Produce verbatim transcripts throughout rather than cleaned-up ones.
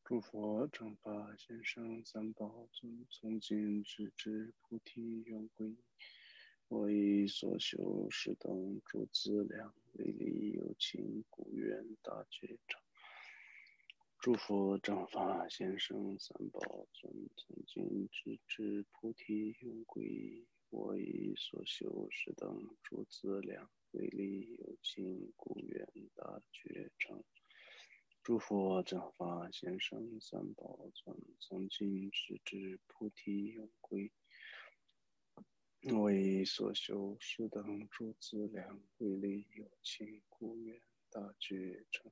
诸佛正法先生三宝尊，从今直至菩提永归。我以所修是等诸资粮，为利有情，故愿大觉成。诸佛正法先生三宝尊，从今直至菩提永归。我以所修是等诸资粮，为利有情，故愿大觉成。诸佛正法先生三宝尊，从今直至菩提永归。我以所修是等诸资粮，为利有情，故愿大觉成。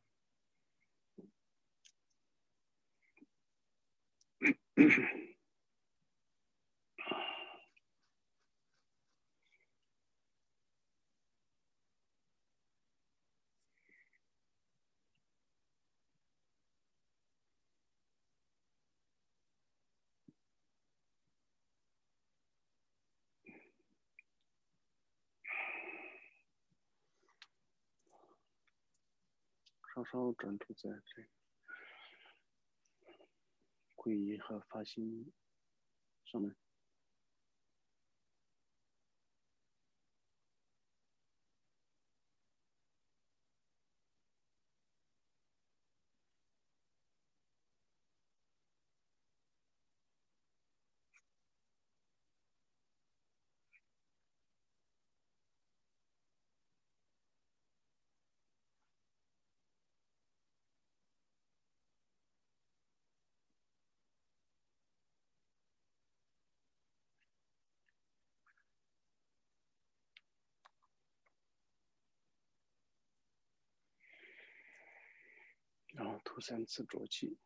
稍稍专注在这个皈依和发心上面。然后吐三次浊气。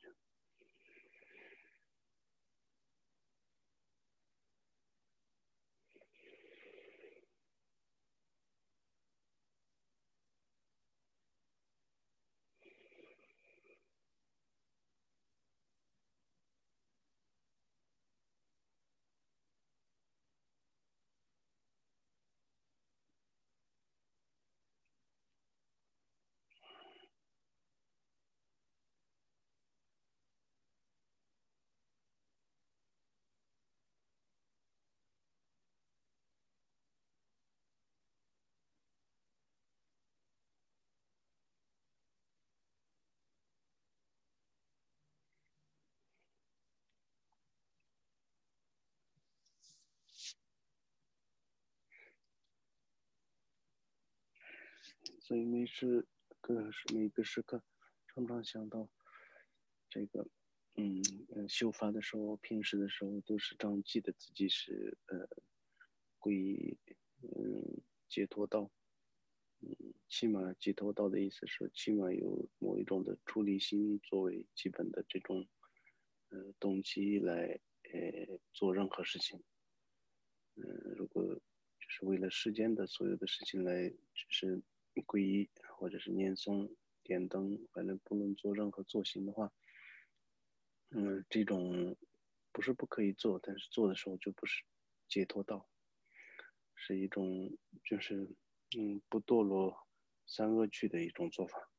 所以每时各每个时刻常常想到这个嗯修法的时候，平时的时候都是常记得自己是呃皈依嗯解脱道。嗯起码解脱道的意思是起码有某一种的出离心作为基本的这种呃动机来呃做任何事情。嗯、呃，如果就是为了世间的所有的事情来只是皈依或者是念诵点灯，反正不能做任何作行的话，嗯，这种不是不可以做，但是做的时候就不是解脱道，是一种就是嗯不堕落三恶趣的一种做法。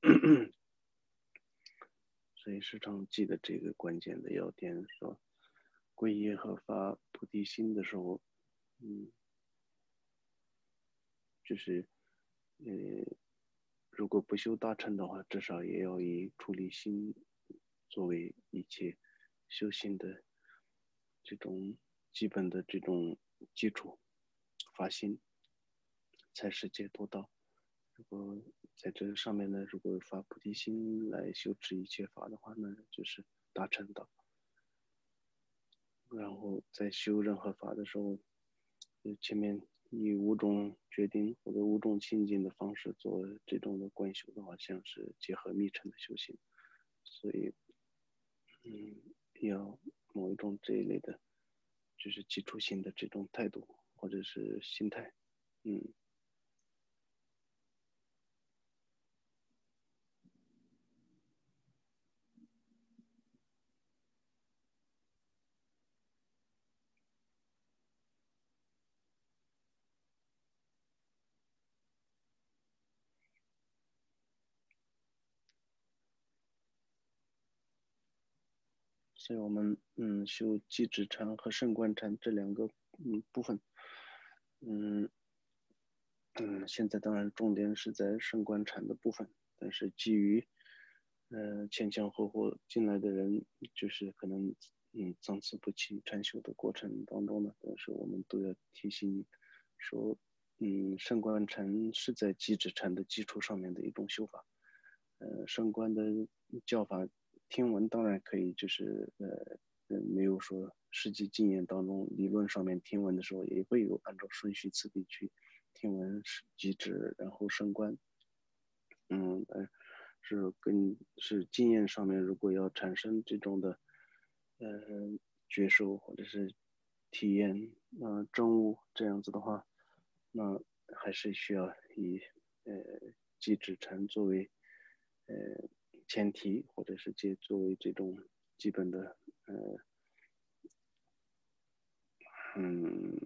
所以时常记得这个关键的要点，说皈依和发菩提心的时候，嗯，就是呃，如果不修大乘的话，至少也要以出离心作为一切修行的这种基本的这种基础，发心才是解脱道。如果在这上面呢，如果发菩提心来修持一切法的话呢，就是大乘道。然后在修任何法的时候，前面以五种决定或者五种清净的方式做这种的观修的话，像是结合密乘的修行。所以，嗯，要某一种这一类的，就是基础性的这种态度或者是心态，嗯。 所以我们嗯修寂止禅和胜观禅这两个嗯部分，嗯嗯，现在当然重点是在胜观禅的部分，但是基于呃前前后后进来的人，就是可能嗯参差不齐禅修的过程当中呢，但是我们都要提醒说，嗯胜观禅是在寂止禅的基础上面的一种修法，呃胜观的教法听闻当然可以，就是呃呃没有说实际经验当中理论上面听闻的时候也会有按照顺序次第去听闻是寂止，然后升观，嗯，呃，是跟是经验上面，如果要产生这种的，呃，觉受或者是体验，呃，证悟这样子的话，那还是需要以呃寂止禅作为呃前提，或者是借作为这种基本的呃嗯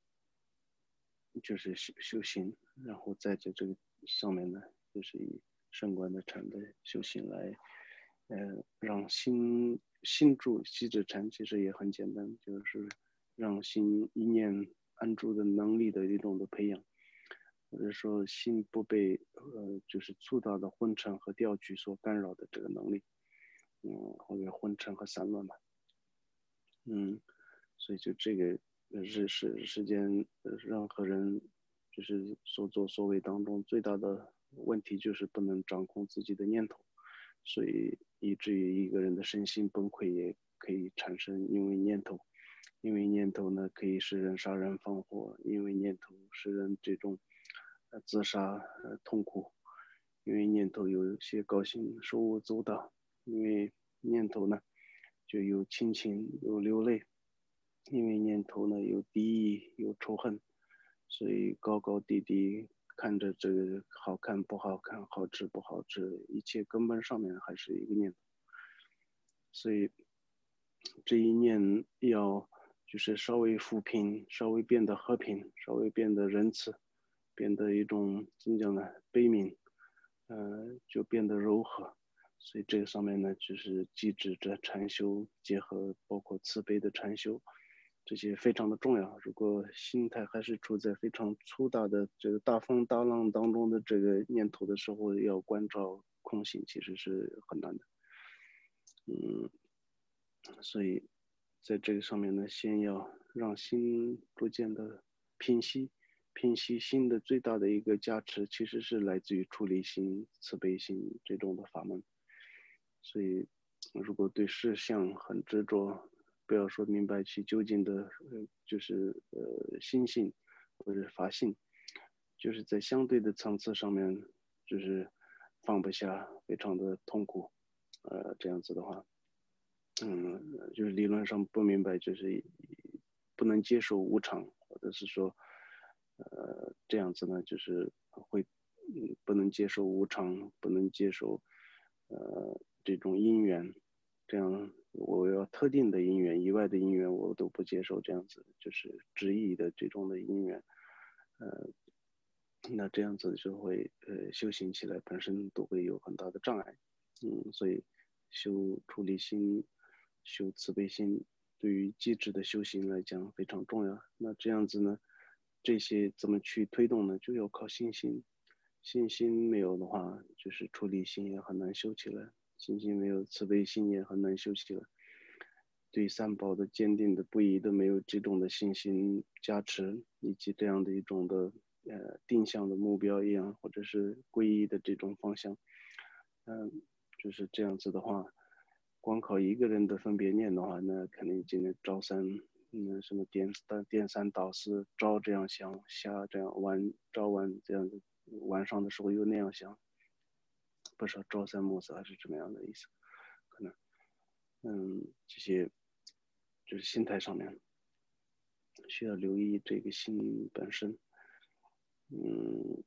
就是修修行，然后在这这个上面呢，就是以升观的禅的修行来，呃，让心心住寂止禅其实也很简单，就是让心一念安住的能力的一种的培养，或者说心不被呃就是粗大的昏沉和调举所干扰的这个能力，嗯，或者昏沉和散乱吧，嗯。所以就这个呃是是世间任何人就是所作所为当中最大的问题就是不能掌控自己的念头，所以以至于一个人的身心崩溃也可以产生，因为念头，因为念头呢可以使人杀人放火，因为念头使人这种呃自杀呃痛苦，因为念头有些高兴手舞足蹈，因为念头呢就有亲情有流泪。因为念头呢有敌意有仇恨，所以高高低低看着这个好看不好看，好吃不好吃，一切根本上面还是一个念头。所以这一念要就是稍微抚平，稍微变得和平，稍微变得仁慈，变得一种怎么讲呢？悲悯，呃，就变得柔和。所以这个上面呢，就是既指着禅修结合包括慈悲的禅修，这些非常的重要。如果心态还是处在非常粗大的这个大风大浪当中的这个念头的时候，要关照空性，其实是很难的。嗯，所以在这个上面呢，先要让心逐渐的平息，平息心的最大的一个加持，其实是来自于出离心、慈悲心这种的法门。所以，如果对事项很执着，不要说明白其究竟的，呃，就是呃心性或者法性，就是在相对的层次上面，就是放不下，非常的痛苦，呃，这样子的话。嗯，就是理论上不明白，就是不能接受无常，或者是说，呃，这样子呢，就是会，嗯，不能接受无常，不能接受，呃，这种因缘，这样我要特定的因缘以外的因缘我都不接受，这样子就是执意的这种的因缘，呃，那这样子就会，呃，修行起来本身都会有很大的障碍，嗯，所以修出离心。修慈悲心对于机制的修行来讲非常重要。那这样子呢，这些怎么去推动呢？就要靠信心。信心没有的话，就是出离心也很难修起来；信心没有，慈悲心也很难修起来。对三宝的坚定的不移的没有这种的信心加持，以及这样的一种的呃定向的目标一样，或者是皈依的这种方向，嗯、呃，就是这样子的话。光靠一个人的分别念的话，那肯定今天朝三，嗯，什么颠三颠三倒四，朝这样想，下这样晚，朝晚这样子，晚上的时候又那样想，不知道朝三暮四还是怎么样的意思，可能，嗯，这些就是心态上面需要留意这个心本身，嗯，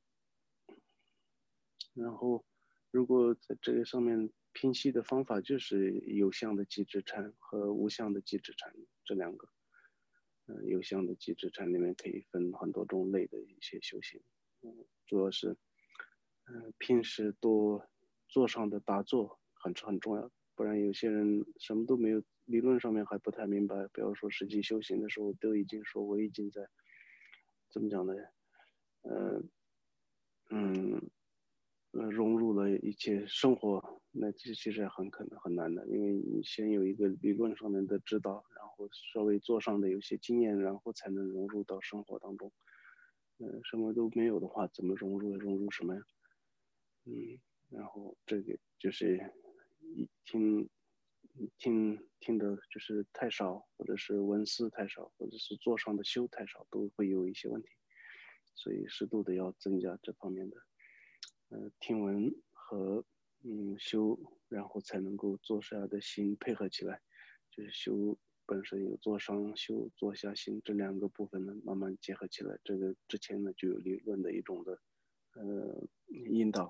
然后如果在这个上面平息的方法就是有相的机制禅和无相的机制禅这两个。嗯，有相的机制禅里面可以分很多种类的一些修行，嗯，主要是，嗯，平时多坐上的打坐很是很重要。 不然有些人什么都没有，理论上面还不太明白，不要说实际修行的时候都已经说我已经在怎么讲呢？呃，嗯，呃，融入了一切生活，那其其实很可能很难的，因为你先有一个理论上面的指导，然后稍微做上的有些经验，然后才能融入到生活当中。呃，什么都没有的话，怎么融入？融入什么呀？嗯，然后这个就是一听听听的，就是太少，或者是文思太少，或者是做上的修太少，都会有一些问题。所以适度的要增加这方面的呃听闻和嗯修，然后才能够做下的心配合起来，就是修本身有做上修做下心这两个部分呢慢慢结合起来。这个之前呢就有理论的一种的呃引导。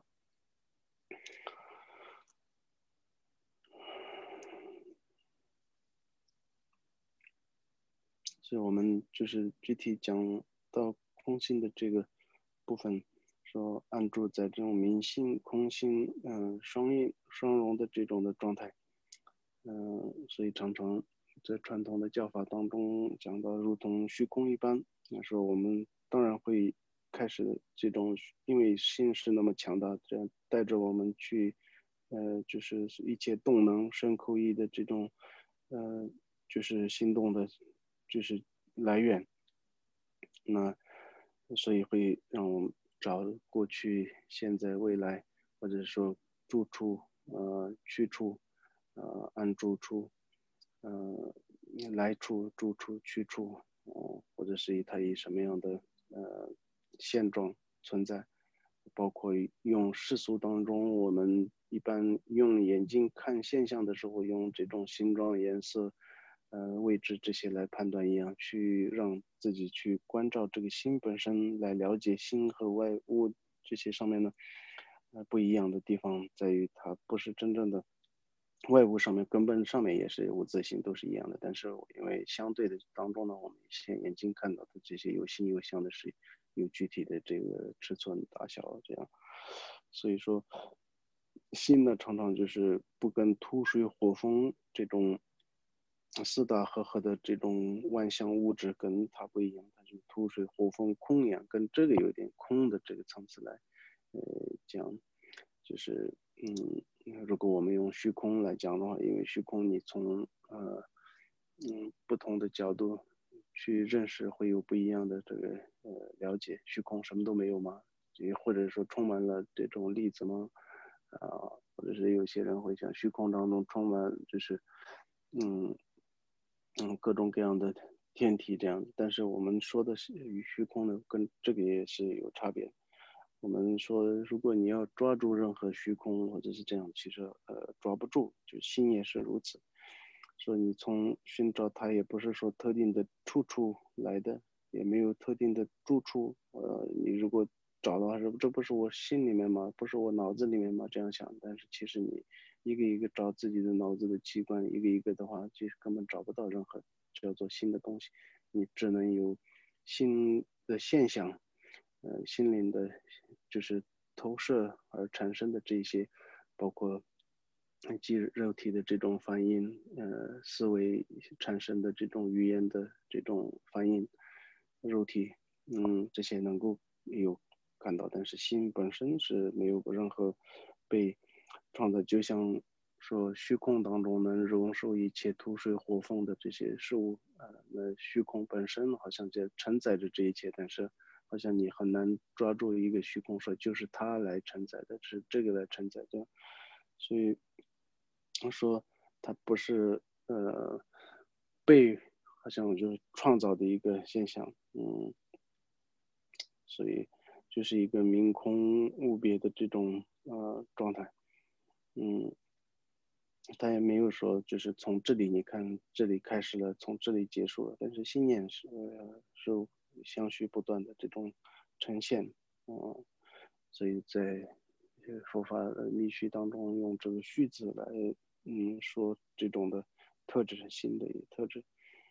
所以我们就是具体讲到空性的这个部分，说安住在这种明性、空性，嗯、呃，双印双融的这种的状态，嗯、呃，所以常常在传统的教法当中讲到，如同虚空一般。那时候我们当然会开始这种，因为心是那么强大，这样带着我们去，呃，就是一切动能、身口意的这种，呃，就是心动的。就是来源，那所以会让我们找过去、现在、未来，或者说住处、呃去处、呃安住处、呃来处、住处、去处，呃，或者是以它以什么样的呃现状存在，包括用世俗当中我们一般用眼睛看现象的时候，用这种形状、颜色。呃位置这些来判断一样，去让自己去关照这个心本身，来了解心和外物这些上面呢，呃不一样的地方在于它不是真正的外物上面，根本上面也是无自性都是一样的，但是因为相对的当中呢，我们现眼睛看到的这些有形有相的是有具体的这个尺寸大小这样，所以说心呢常常就是不跟土水火风这种。四大和合的这种万象物质跟它不一样，它是土水火风空一样，跟这个有点空的这个层次来，呃讲，就是嗯，如果我们用虚空来讲的话，因为虚空你从呃嗯不同的角度去认识，会有不一样的这个呃了解。虚空什么都没有吗？也或者说充满了这种粒子吗？啊、呃，或者是有些人会讲虚空当中充满就是嗯。嗯，各种各样的天体这样，但是我们说的是与虚空呢，跟这个也是有差别。我们说，如果你要抓住任何虚空或者是这样，其实呃抓不住，就心也是如此。说你从寻找它，也不是说特定的出处来的，也没有特定的住处。呃，你如果找的话，这这不是我心里面吗？不是我脑子里面吗？这样想，但是其实你一个一个找自己的脑子的器官，一个一个的话，其实根本找不到任何叫做新的东西，你只能有新的现象，呃，心灵的，就是投射而产生的这些，包括肌肉体的这种反应，呃，思维产生的这种语言的这种反应，肉体，嗯，这些能够有看到，但是心本身是没有任何被创造，就像说虚空当中能容受一切土水火风的这些事物，呃，那虚空本身好像就承载着这一切，但是好像你很难抓住一个虚空说就是它来承载的，是这个来承载的，所以说它不是呃被好像就是创造的一个现象，嗯，所以就是一个明空无别的这种呃状态，嗯，他也没有说就是从这里你看这里开始了，从这里结束了，但是信念是呃是相续不断的这种呈现，嗯，所以在佛法的密续当中用这个序字来嗯说这种的特质是新的一个特质，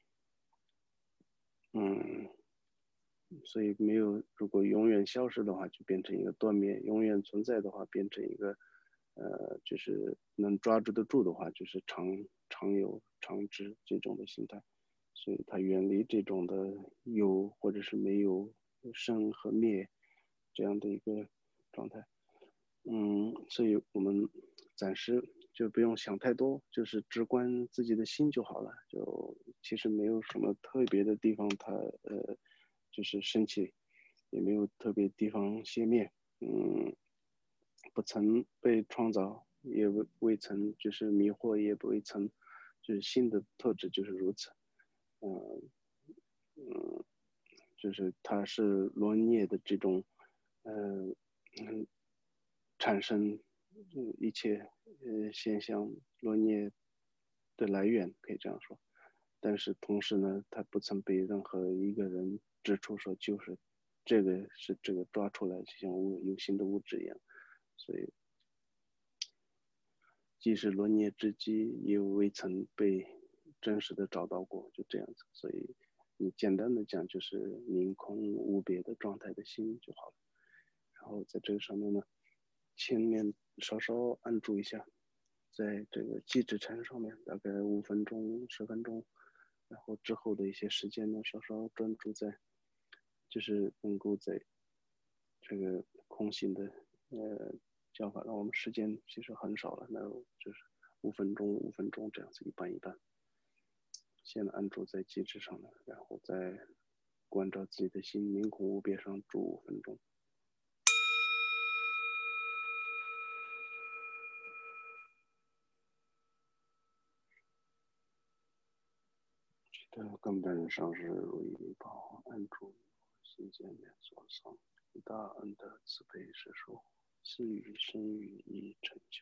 嗯。所以没有，如果永远消失的话，就变成一个断灭；永远存在的话，变成一个呃，就是能抓住得住的话，就是长长有长知这种的心态，所以它远离这种的有或者是没有生和灭这样的一个状态。嗯，所以我们暂时就不用想太多，就是直观自己的心就好了。就其实没有什么特别的地方它，呃，就是生气，也没有特别地方熄灭。嗯，不曾被创造，也未未曾就是迷惑，也不未曾就是新的特质就是如此。嗯嗯，就是它是罗涅的这种，嗯嗯，产生嗯一切呃现象，罗涅的来源可以这样说。但是同时呢，它不曾被任何一个人指出说就是这个是这个抓出来，就像物有形的物质一样。所以，即使罗涅之机，也未曾被真实的找到过，就这样子。所以，你简单的讲就是明空无别的状态的心就好了。然后在这个上面呢，前面稍稍按住一下，在这个基质禅上面大概五分钟、十分钟，然后之后的一些时间呢，稍稍专注在，就是能够在这个空性的呃教法，那我们时间其实很少了，那就是五分钟、五分钟这样子，一半一半。先安住在机制上面，然后再关照自己的心，明空无别上住五分钟。这个根本上是如意宝安住心间面所藏，大恩的慈悲是说，赐予生育以成就。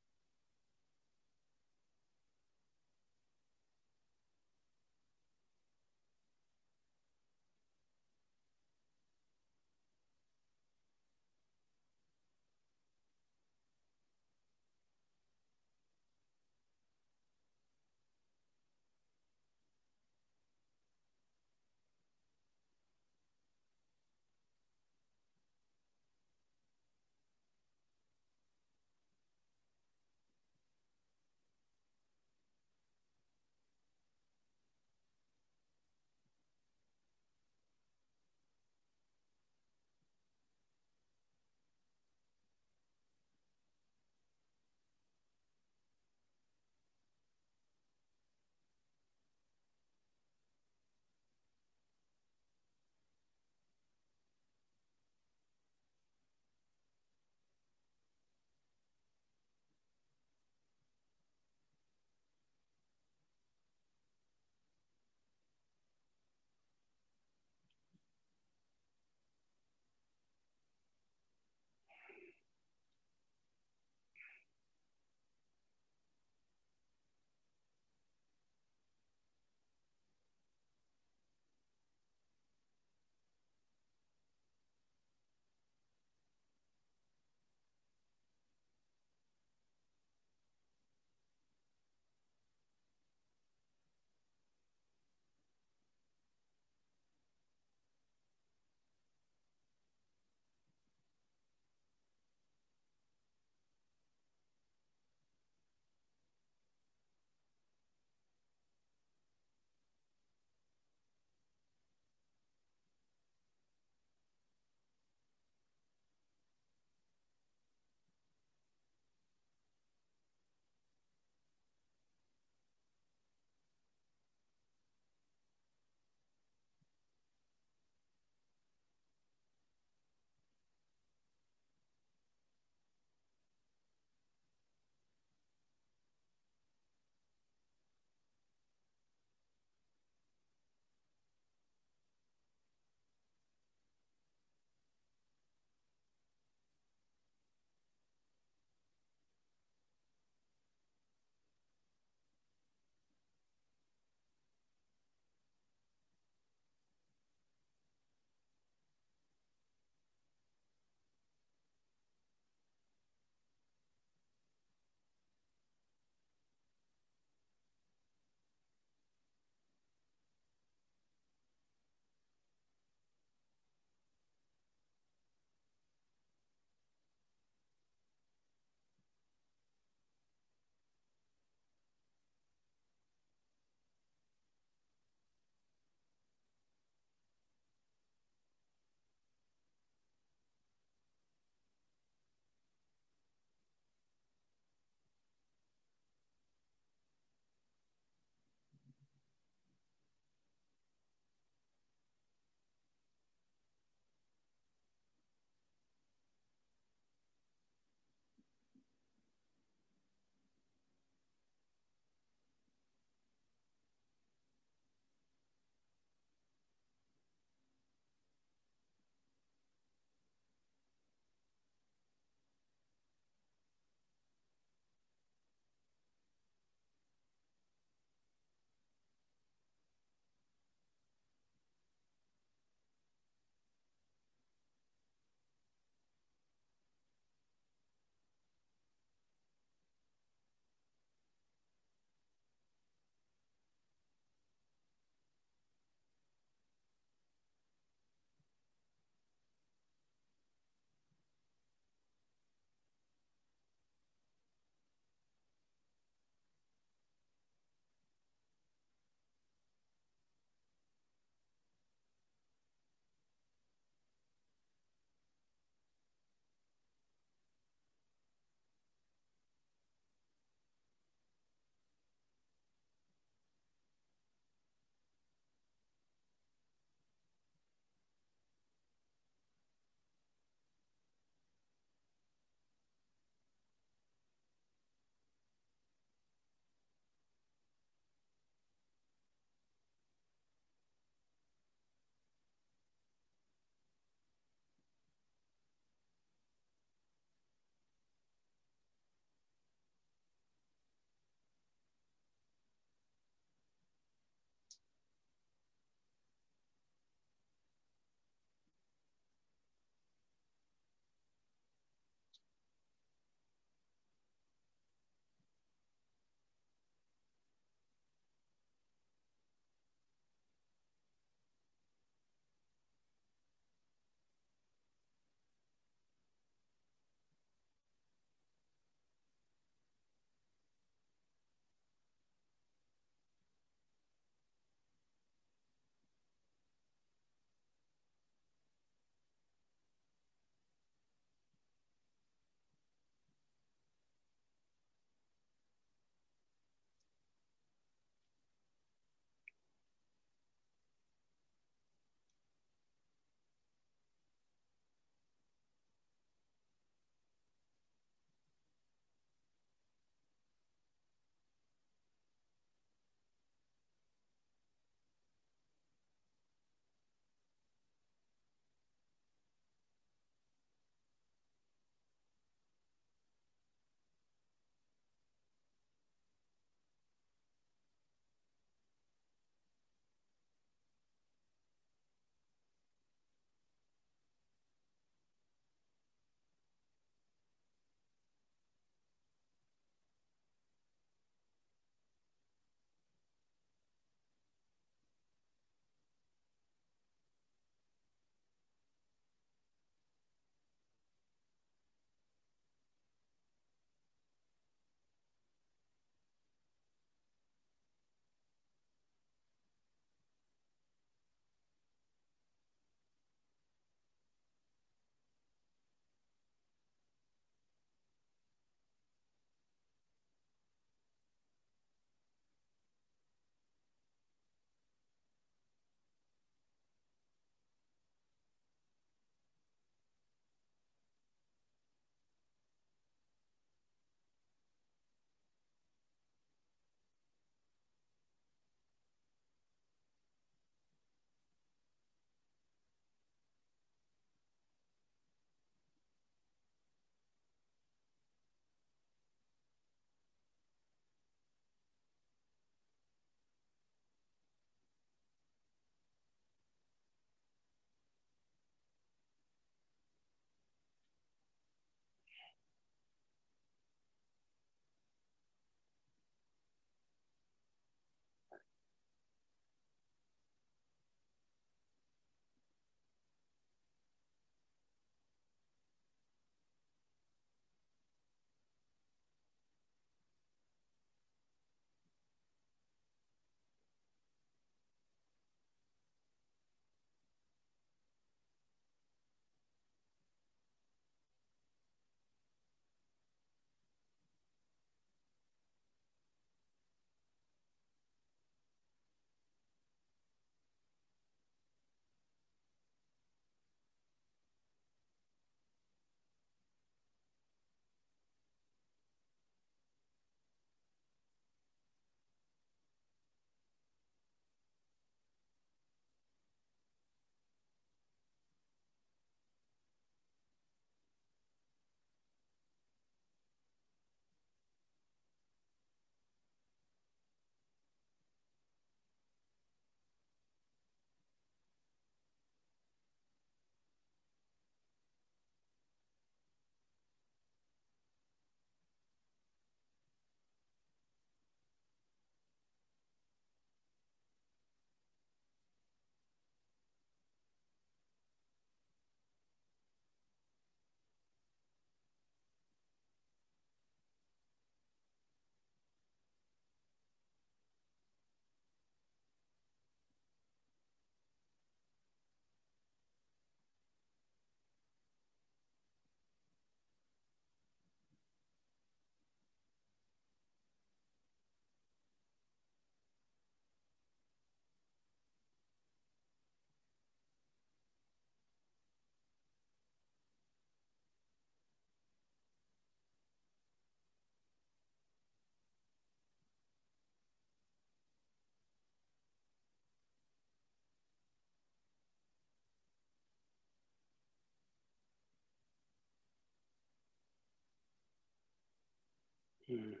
嗯，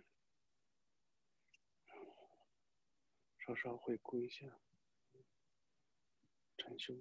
稍稍回顾一下禅修。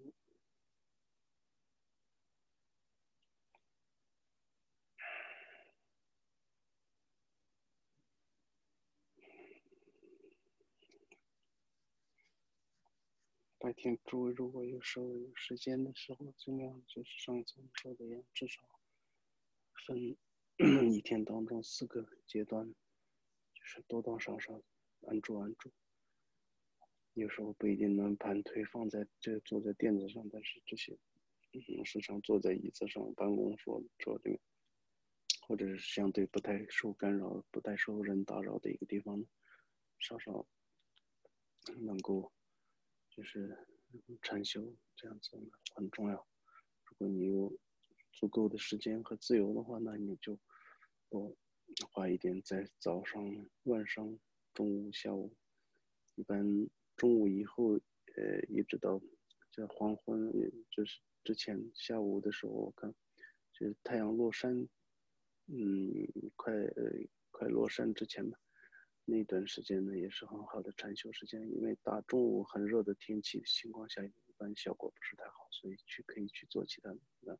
白天诸位如果有时候有时间的时候，尽量就是上次说的一样，至少分一天当中四个阶段，就是多多少少安住安住。有时候不一定能盘腿放在这坐在垫子上，但是这些嗯时常坐在椅子上办公桌桌里面，或者是相对不太受干扰、不太受人打扰的一个地方，稍稍能够就是禅修这样子很重要。如果你有足够的时间和自由的话，那你就多花一点在早上、晚上、中午、下午，一般中午以后，呃，一直到在黄昏，就是之前下午的时候，我看就是太阳落山，嗯，快呃快落山之前吧，那段时间呢也是很好的禅修时间，因为大中午很热的天气情况下，一般效果不是太好，所以去可以去做其他的。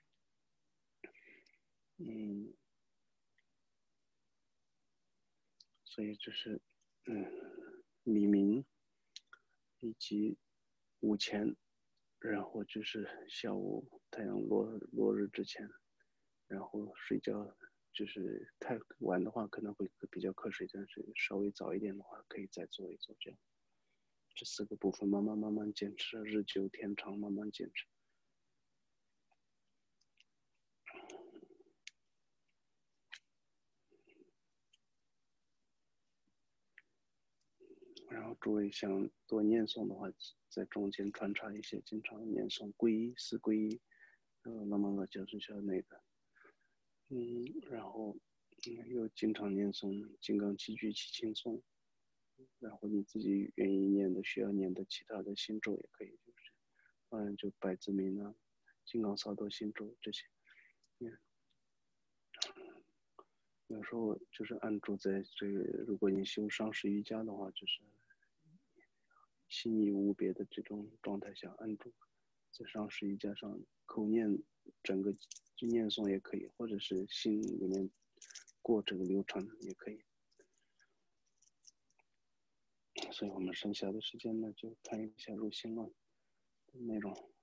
嗯，所以就是嗯黎明以及午前，然后就是下午太阳落落日之前，然后睡觉。就是太晚的话可能会比较瞌睡，但是稍微早一点的话可以再做一做这样。这四个部分慢慢慢慢坚持，日久天长，慢慢坚持。然后诸位想多念诵的话，在中间穿插一些经常念诵皈依、四皈依，呃，那么个就是像那个，嗯，然后嗯又经常念诵金刚七句七轻颂，然后你自己愿意念的、需要念的其他的心咒也可以，就是嗯，就百字明啊、金刚萨埵心咒这些，嗯，有时候就是按住在这个，如果你修上师瑜伽的话，就是心意无别的这种状态下安住，在上师瑜伽上口念整个念诵也可以，或者是心里面过这个流程也可以。所以我们剩下的时间呢，就看一下入心论的内容。